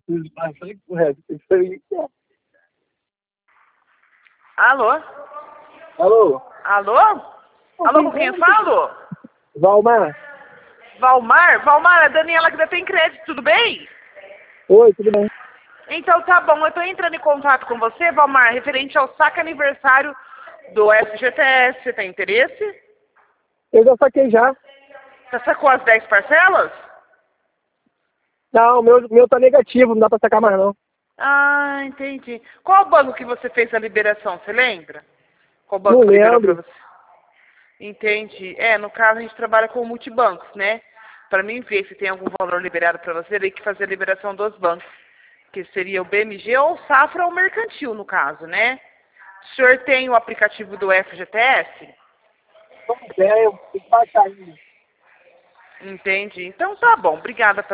Isso aí. Alô? Alô? Alô? Alô, com quem eu falo? Valmar? Valmar? Valmar, a Daniela que tem crédito, tudo bem? Oi, tudo bem? Então tá bom, eu tô entrando em contato com você, Valmar, referente ao saque aniversário do FGTS. Você tem interesse? Eu já saquei já. Você sacou as 10 parcelas? Não, meu tá negativo, não dá pra sacar mais não. Ah, entendi. Qual banco que você fez a liberação, você lembra? Qual Não banco liberou pra lembro. você? Entendi. No caso a gente trabalha com multibancos, né? Para mim ver se tem algum valor liberado para você, tem que fazer a liberação dos bancos, que seria o BMG ou Safra ou Mercantil, no caso, né? O senhor tem o aplicativo do FGTS? Não, eu tenho que baixar ainda. Entendi. Então tá bom. Obrigada